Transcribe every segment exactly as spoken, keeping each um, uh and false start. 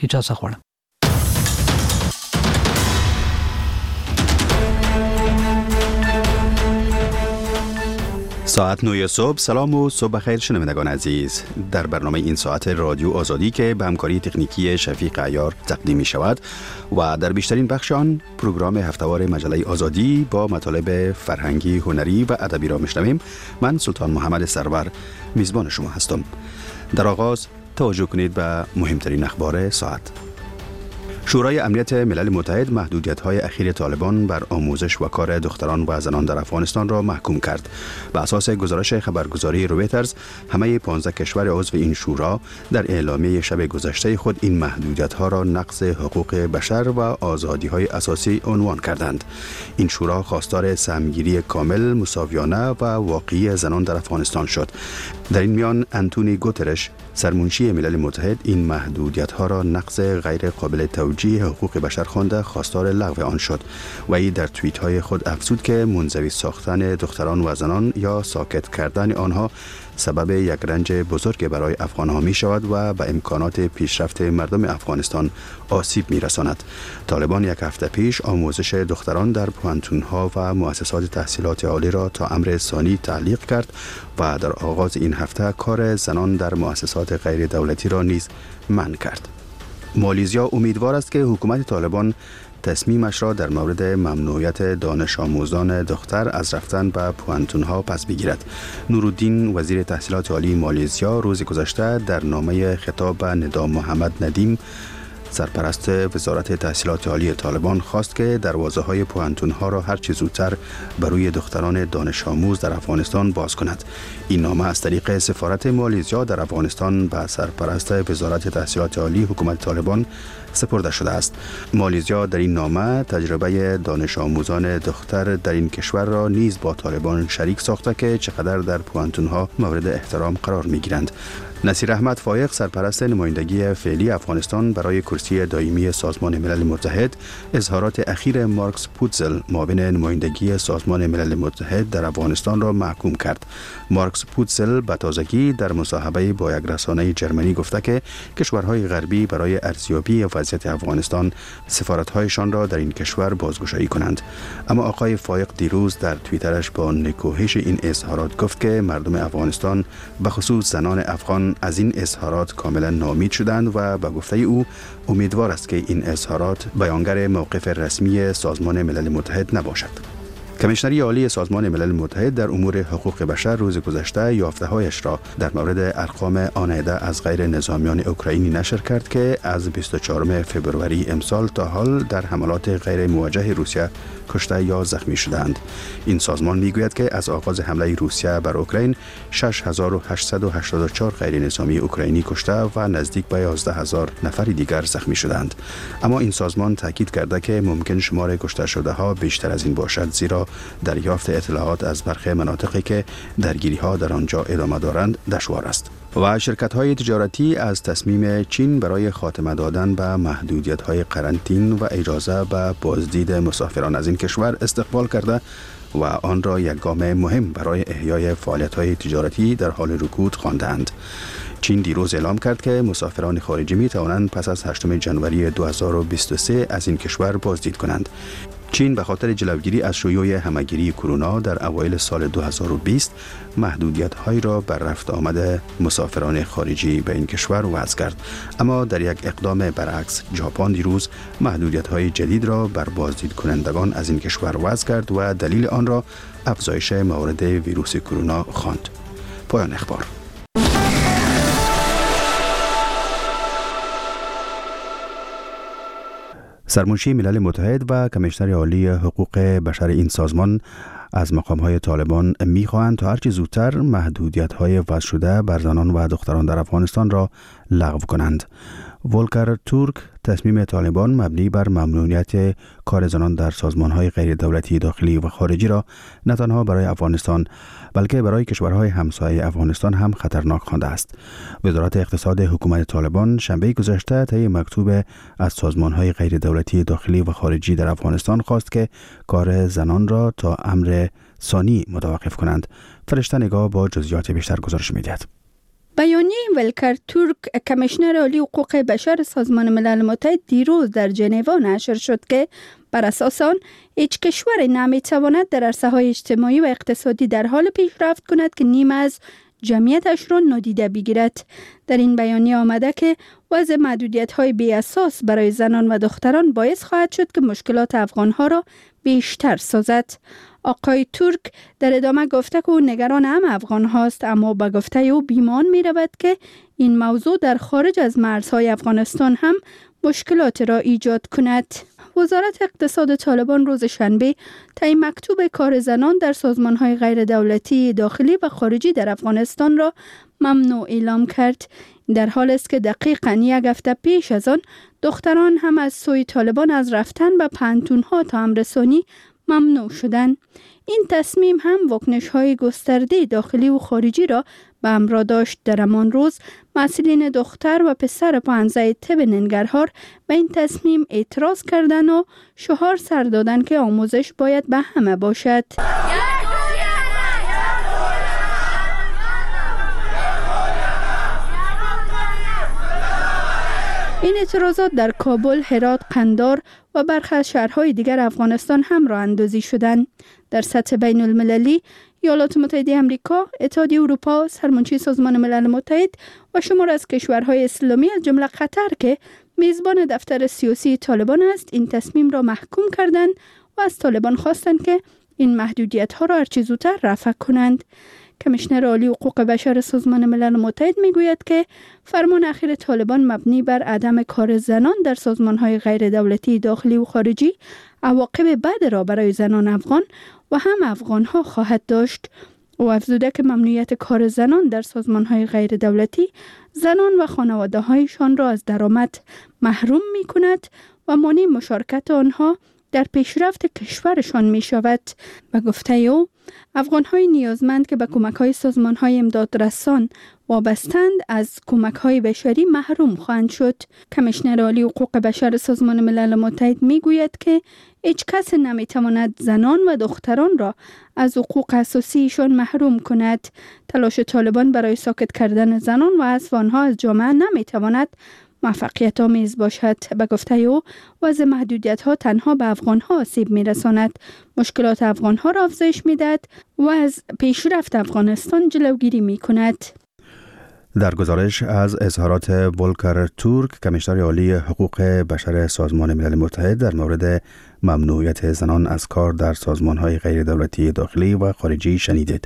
اجازه خورم. ساعت نه صبح. سلام و صبح بخیر شنوندگان عزیز. در برنامه این ساعت رادیو آزادی که به همکاری تکنیکی شفیق عیار تقدیم می شود و در بیشترین بخش آن پروگرام هفته‌وار مجله آزادی با مطالب فرهنگی، هنری و ادبی را میشنویم. من سلطان محمد سرور میزبان شما هستم. در آغاز توجه کنید به مهمترین اخبار ساعت. شورای امنیت ملل متحد محدودیت‌های اخیر طالبان بر آموزش و کار دختران و زنان در افغانستان را محکوم کرد. بر اساس گزارش خبرگزاری رویترز، همه پانزده کشور عضو این شورا در اعلامیه شب گذشته خود این محدودیت‌ها را نقض حقوق بشر و آزادی‌های اساسی عنوان کردند. این شورا خواستار سهمگیری کامل، مساویانه و واقعی زنان در افغانستان شد. در این میان انتونی گوترش، سرمنشی ملل متحد، این محدودیت‌ها را نقض غیر قابل توجیه حقوق بشر خوانده خواستار لغو آن شد و ای در توییت‌های خود افزود که منزوی ساختن دختران و زنان یا ساکت کردن آنها سبب یک رنج بزرگ برای افغان‌ها می شود و به امکانات پیشرفت مردم افغانستان آسیب می رساند. طالبان یک هفته پیش آموزش دختران در پوهنتون‌ها و مؤسسات تحصیلات عالی را تا امر ثانی تعلیق کرد و در آغاز این هفته کار زنان در مؤسسات غیر دولتی را نیز منع کرد. مالیزیا امیدوار است که حکومت طالبان تصمیمش را در مورد ممنوعیت دانش آموزان دختر از رفتن به پوهنتون‌ها پس بگیرد. نورالدین وزیر تحصیلات عالی مالیزیا روز گذشته در نامه خطاب به ندام محمد ندیم سرپرست وزارت تحصیلات عالی طالبان خواست که دروازه‌های پوهنتون‌ها را هر چه زودتر برای دختران دانش آموز در افغانستان باز کند. این نامه از طریق سفارت مالیزیا در افغانستان به سرپرست وزارت تحصیلات عالی حکومت طالبان سپرده شده است. مالیزیا در این نامه تجربه دانش آموزان دختر در این کشور را نیز با طالبان شریک ساخته که چقدر در پوهنتون‌ها مورد احترام قرار می‌گیرند. نصیر احمد فایق، سرپرست نمایندگی فعلی افغانستان برای کرسی دائمی سازمان ملل متحد، اظهارات اخیر مارکس پوتزل، معاون نمایندگی سازمان ملل متحد در افغانستان را محکوم کرد. مارکس پوتزل به تازگی در مصاحبه با یک رسانه جرمنی گفته که کشورهای غربی برای ارزیابی وضعیت افغانستان سفارت‌هایشان را در این کشور بازگشایی کنند. اما آقای فایق دیروز در توییترش با نکوهش این اظهارات گفت که مردم افغانستان به خصوص زنان افغان از این اظهارات کاملا ناامید شدند و به گفته او امیدوار است که این اظهارات بیانگر موقف رسمی سازمان ملل متحد نباشد. کمیشنری عالی سازمان ملل متحد در امور حقوق بشر روز گذشته یافته‌هایش را در مورد ارقام آن عده از غیر نظامیان اوکراینی نشر کرد که از بیست و چهارم فوریه امسال تا حال در حملات غیر موجه روسیه کشته یا زخمی شدند. این سازمان میگوید که از آغاز حمله روسیه بر اوکراین شش هزار و هشتصد و هشتاد و چهار غیر نظامی اوکراینی کشته و نزدیک به یازده هزار نفر دیگر زخمی شدند. اما این سازمان تاکید کرده که ممکن شمار کشته شده ها بیشتر از این باشد، زیرا دریافت اطلاعات از برخی مناطقی که درگیری ها در آنجا ادامه دارند دشوار است. و شرکت های تجارتی از تصمیم چین برای خاتمه دادن به محدودیت های قرنطین و اجازه به بازدید مسافران از این کشور استقبال کرده و آن را یک گام مهم برای احیای فعالیت های تجارتی در حال رکود خواندند. چین دیروز اعلام کرد که مسافران خارجی می توانند پس از هشتم ژانویه دو هزار و بیست و سه از این کشور بازدید کنند. چین به خاطر جلوگیری از شیوع همهگیری کرونا در اوایل سال دو هزار و بیست محدودیت‌هایی را بر رفت آمد مسافران خارجی به این کشور وضع کرد. اما در یک اقدام برعکس، ژاپن دیروز محدودیت‌های جدید را بر بازدید کنندگان از این کشور وضع کرد و دلیل آن را افزایش موارد ویروس کرونا خواند. پایان اخبار. سرمنشی ملل متحد و کمیشنر عالی حقوق بشر این سازمان از مقام‌های طالبان می‌خواهند تا هرچه زودتر محدودیت‌های وضع شده بر زنان و دختران در افغانستان را لغو کنند. ولکر تورک، تصمیم طالبان مبنی بر ممنوعیت کار زنان در سازمان‌های غیر دولتی داخلی و خارجی را نه تنها برای افغانستان بلکه برای کشورهای همسایه افغانستان هم خطرناک خوانده است. وزارت اقتصاد حکومت طالبان شنبه گذشته طی مکتوب از سازمان‌های غیر دولتی داخلی و خارجی در افغانستان خواست که کار زنان را تا امر ثانی متوقف کنند. فرشته نگاه با جزئیات بیشتر گزارش می‌دهد. بیانیه ولکر تورک، کمیشنر عالی حقوق بشر سازمان ملل متحد، دیروز در ژنو نشر شد که بر اساس آن هیچ کشور نمیتواند در عرصه‌های اجتماعی و اقتصادی در حال پیشرفت کند که نیم از جمعیتش را نادیده بگیرد. در این بیانیه آمده که وضع محدودیت‌های بی اساس برای زنان و دختران باعث خواهد شد که مشکلات افغان‌ها را بیشتر سازد. آقای تورک در ادامه گفته که او نگران هم افغان هاست، اما با گفته او بیمان می رود که این موضوع در خارج از مرزهای افغانستان هم مشکلات را ایجاد کند. وزارت اقتصاد طالبان روز شنبه طی مکتوب کار زنان در سازمان‌های غیر دولتی داخلی و خارجی در افغانستان را ممنوع اعلام کرد. در حال است که دقیقاً یک هفته پیش از آن دختران هم از سوی طالبان از رفتن به پانتون‌ها تا امرسانی ممنوع شدند. این تصمیم هم واکنش‌های گسترده داخلی و خارجی را به همراه داشت. در همان روز مسئولین دختر و پسر پانزده طب ننگرهار به این تصمیم اعتراض کردند و شعار سر دادند که آموزش باید به همه باشد. این اعتراضات در کابل، هرات، قندار و برخی از شهرهای دیگر افغانستان هم راه اندازی شدند. در سطح بین المللی، ایالات متحده آمریکا، اتحادیه اروپا، سرمنشی سازمان ملل متحد و شمار از کشورهای اسلامی از جمله قطر که میزبان دفتر سیاسی طالبان است، این تصمیم را محکوم کردند و از طالبان خواستند که این محدودیت‌ها را هرچه زودتر رفع کنند. کمیشنر عالی حقوق بشر سازمان ملل متحد میگوید که فرمان اخیر طالبان مبنی بر عدم کار زنان در سازمان‌های غیر دولتی داخلی و خارجی عواقب بد را برای زنان افغان و هم افغان‌ها خواهد داشت. او افزوده که ممنوعیت کار زنان در سازمان‌های غیر دولتی زنان و خانواده‌هایشان را از درآمد محروم می‌کند و مانع مشارکت آنها در پیشرفت کشورشان می شود. و گفته او افغان‌های نیازمند که به کمک‌های سازمان‌های امدادرسان وابستند از کمک‌های بشری محروم خواهند شد. کمیشنر عالی حقوق بشر سازمان ملل متحد می گوید که هیچ کس نمی تواند زنان و دختران را از حقوق اساسیشان محروم کند. تلاش طالبان برای ساکت کردن زنان و حذف آنها از جامعه نمی تواند موفقیت آمیز باشد. به گفته او وضع محدودیت ها تنها به افغان ها آسیب می رساند، مشکلات افغان ها را افزایش می دهد و از پیشرفت افغانستان جلوگیری می کند. در گزارش از اظهارات ولکر تورک، کمیشنر عالی حقوق بشر سازمان ملل متحد در مورد ممنوعیت زنان از کار در سازمان‌های غیر دولتی داخلی و خارجی شنیدید.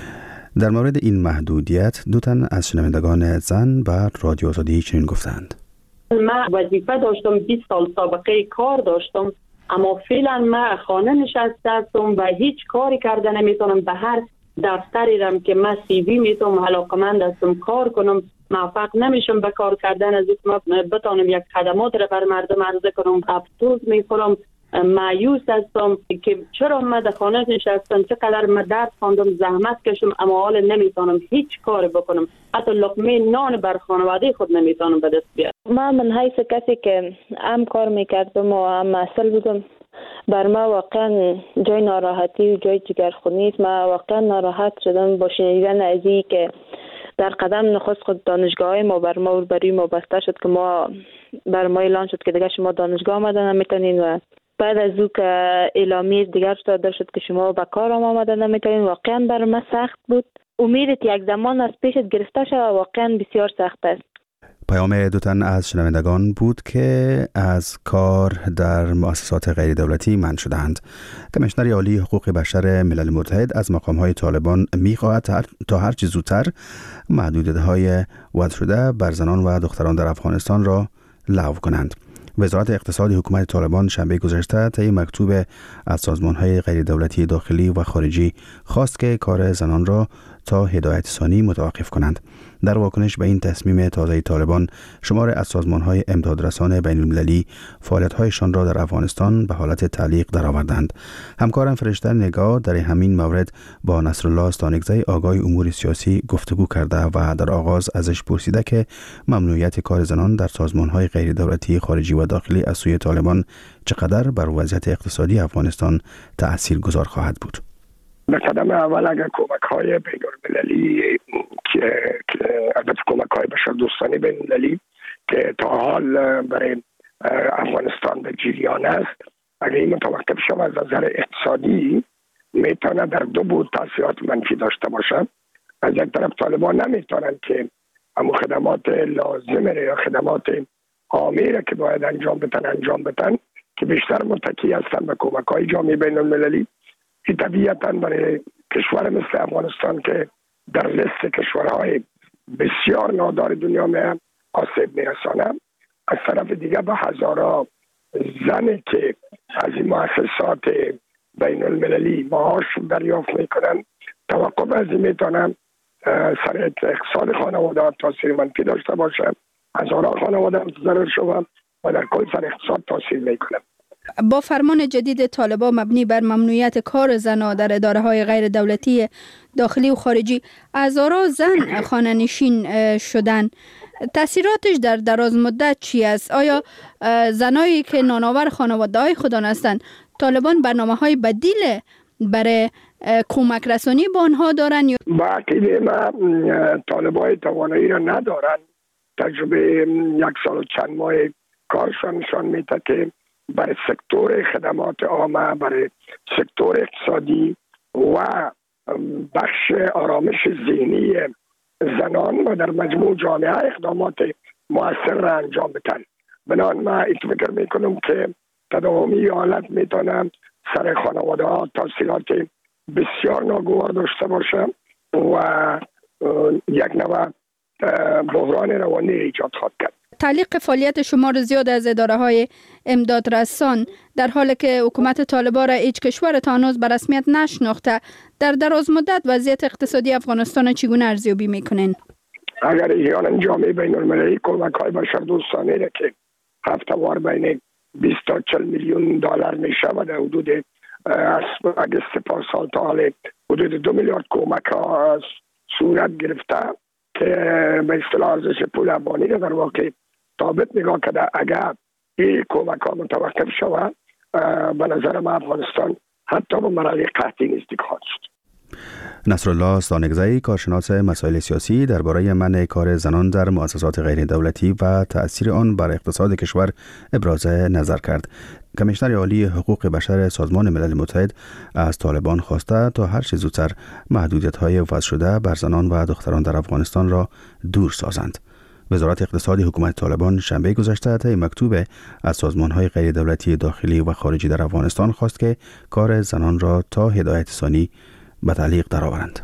در مورد این محدودیت دو تن از شنوندگان زن بر رادیو آزادی چنین گفتند: من وظیفه داشتم، بیست سال سابقه کار داشتم، اما فعلا من خانه نشسته هستم و هیچ کاری کرده نمیتونم. به هر دفتری رم که من سی وی میتونم علاقمند هستم کار کنم، موفق نمیشم به کار کردن. از اینکه بتونم یک خدمات را بر مردم عرضه کنم افسوس میخورم، مایوس هستم که چرا من در خانه نشستم، چقدر من درد خواندم، زحمت کشم، اما حالا نمیتونم هیچ کاری بکنم، حتی لقمه نان بر خانواده خود نمیتونم به دست بیارم. من من حیث کسی که هم کار میکردم و هم مسئول بودم، بر ما واقعا جای ناراحتی و جای جگرخونی است. من واقعا ناراحت شدم با شنیدن از این که در قدم نخست خود دانشگاه ما بر ما برای ما بسته شد که ما بر ما اعلان شد که دیگه شما دانشگاه آمدن نمیتونین و بعد از او که اعلامیه دیگر داده شد که شما به کار آمدن نمیتونین. واقعا بر ما سخت بود. امیدت یک زمان از پیشت گرفته شد و واقعا بسیار سخت است. پیام دو تن از شنوندگان بود که از کار در مؤسسات غیر دولتی منع شدند. کمیشنر عالی حقوق بشر ملل متحد از مقام‌های طالبان می‌خواهد تا هر چه زودتر محدودیت‌های وضع شده بر زنان و دختران در افغانستان را لغو کنند. وزارت اقتصاد حکومت طالبان شنبه گذشته طی مکتوب از سازمان‌های غیر دولتی داخلی و خارجی خواست که کار زنان را تا هدایت ثانی متوقف کنند. در واکنش به این تصمیم تازه طالبان، شمار از سازمان‌های امدادرسان بین‌المللی فعالیت‌هایشان را در افغانستان به حالت تعلیق درآوردند. همکارم فرشته نگاه در همین مورد با نصرالله استانکزی آگاه امور سیاسی گفتگو کرده و در آغاز ازش پرسیده که ممنوعیت کار زنان در سازمان‌های غیر دولتی خارجی و داخلی از سوی طالبان چقدر بر وضعیت اقتصادی افغانستان تأثیرگذار خواهد بود. به قدم اول اگر کمک های بین المللی که البته کمک های بشردوستانه بین المللی که تا حال برای افغانستان به جریان است، اگر این متوقف شود از نظر اقتصادی میتونه در دو بود تاثیرات منفی داشته باشد. از یک طرف طالبان نمیتونن که اما خدمات لازمه یا خدمات عامیه که باید انجام بدن انجام بدن که بیشتر متکی هستن به کمک های جامعه بین المللی. این طبیعتا برای کشور مثل افغانستان که در لیست کشورهای بسیار نادار دنیا می آسیب میرسانه. از طرف دیگه به هزارها زنی که از این مؤسسات بین المللی معاش دریافت میکنن توقف از این میتونن سر اقتصاد خانواده تاثیر منفی داشته باشه، هزارها خانواده متضرر شوند و در کل سر اقتصاد تاثیر میکنه. با فرمان جدید طالبان مبنی بر ممنوعیت کار زنان در اداره های غیر دولتی داخلی و خارجی، هزارها زن خانه نشین شدن. تاثیراتش در دراز مدت چی است؟ آیا زنایی که نانآور خانواده های خودان هستند طالبان برنامه های بدیل برای کمک رسانی به آنها دارن؟ با عقیده ما طالبان توانایی را ندارن. تجربه یک سال و چند ماه کارشان نشان میده که برای سکتور خدمات عامه، برای سکتور اقتصادی و بخش آرامش ذهنی زنان و در مجموع جامعه اقدامات مؤثر را انجام بدن. بنابراین ما فکر میکنم که تداومی حالت میتونم سر خانواده ها تاثیرات بسیار ناگوار داشته باشه و یک نوع بحران روانی ایجاد خواهد کرد. تعلیق فعالیت شمار زیاد از اداره های امداد رسان در حالی که حکومت طالبان را هیچ کشور تا هنوز به رسمیت نشناخته، در دراز مدت وضعیت اقتصادی افغانستان چگونه ارزیابی میکنین؟ اگر احیانا جامعه بین المللی کمک های بشردوستانه را که هفته‌وار بین بیست تا چهل میلیون دلار میشه و در حدود از اگست پارسال تا حال حدود دو میلیارد کمک ها صورت گرفته که به اصطلاح ارزش پول افغانی را در واقع ثابت نگاه کرده. اگر این کمک ها متوقف شود به نظر ما افغانستان حتی به مرحله قحطی نزدیک خواهد شد. نصرالله سانگزئی، کارشناس مسائل سیاسی، درباره منع کار زنان در مؤسسات غیر دولتی و تأثیر آن بر اقتصاد کشور ابراز نظر کرد. کمیشنر عالی حقوق بشر سازمان ملل متحد از طالبان خواسته تا هر چه زودتر محدودیت‌های وضع شده بر زنان و دختران در افغانستان را دور سازند. وزارت اقتصادی حکومت طالبان شنبه گذشته طی مکتوب از سازمان‌های غیر دولتی داخلی و خارجی در افغانستان خواست که کار زنان را تا هدایت ثانی به تعلیق درآورند.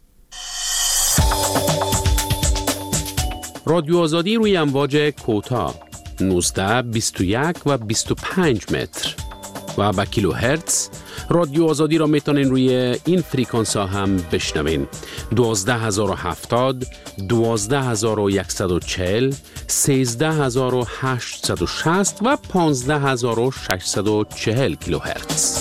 رادیو آزادی روی امواج کوتاه نوزده، بیست و یک و بیست و پنج متر و با کیلو هرتز. رادیو آزادی را میتونین روی این فریکانس ها هم بشنوین: دوازده هزار و هفتاد، دوازده هزار و صد و چهل، سیزده هزار و هشتصد و شصت و پانزده هزار و ششصد و چهل کیلو هرتز.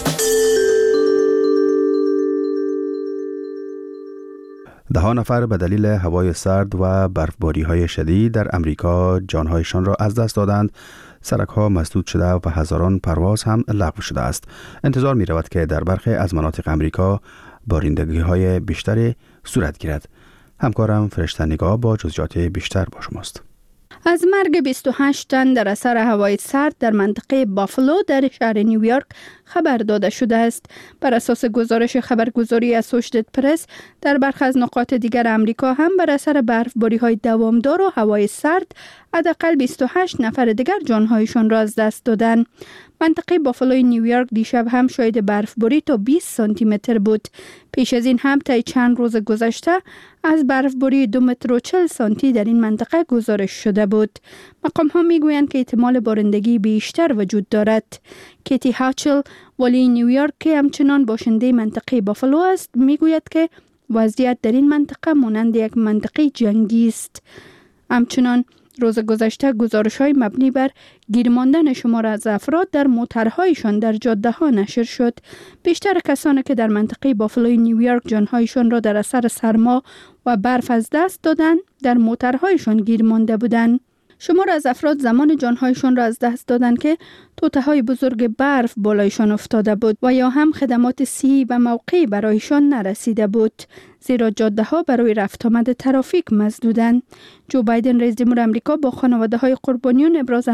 ده ها نفر به دلیل هوای سرد و برفباری های شدید در امریکا جانهایشان را از دست دادند. سرک ها مسدود شده و هزاران پرواز هم لغو شده است. انتظار می رود که در برخی از مناطق امریکا بارندگی های بیشتری صورت گیرد. همکارم فرشته نگاه با جزئیات بیشتر با شماست. از مرگ بیست و هشت تن در اثر هوای سرد در منطقه بافالو در شهر نیویورک خبر داده شده است. بر اساس گزارش خبرگزاری اسوشییتد پرس، در برخی از نقاط دیگر امریکا هم بر اثر برفباری‌های دوامدار و هوای سرد حداقل بیست و هشت نفر دیگر جانهایشان را از دست دادند. منطقه بافالوی نیویورک دیشب هم شاهد برفباری تا بیست سانتی متر بود. پیش از این هم طی چند روز گذشته از برفباری دو متر و چهل سانتی در این منطقه گزارش شده بود. مقام ها می گویند که احتمال بارندگی بیشتر وجود دارد. کیتی هاچل، والی نیویورک که همچنان باشنده منطقه بافالو است، می گوید که وضعیت در این منطقه مانند یک منطقه جنگی است. همچنان روز گذشته گزارش‌های مبنی بر گیر ماندن شمار از افراد در موترهایشان در جاده‌ها نشر شد. بیشتر کسانی که در منطقه بافالوی نیویورک جانهایشان را در اثر سرما و برف از دست دادند، در موترهایشان گیر مانده بودند. شمار از افراد زمان جانهایشان را از دست دادند که توته‌های بزرگ برف بالایشان افتاده بود و یا هم خدمات صحی و موقعی برایشان نرسیده بود، زیرا جاده ها برای رفت آمد ترافیک مسدودند. جو بایدن رئیس جمهور آمریکا با خانواده های قربانیان ابراز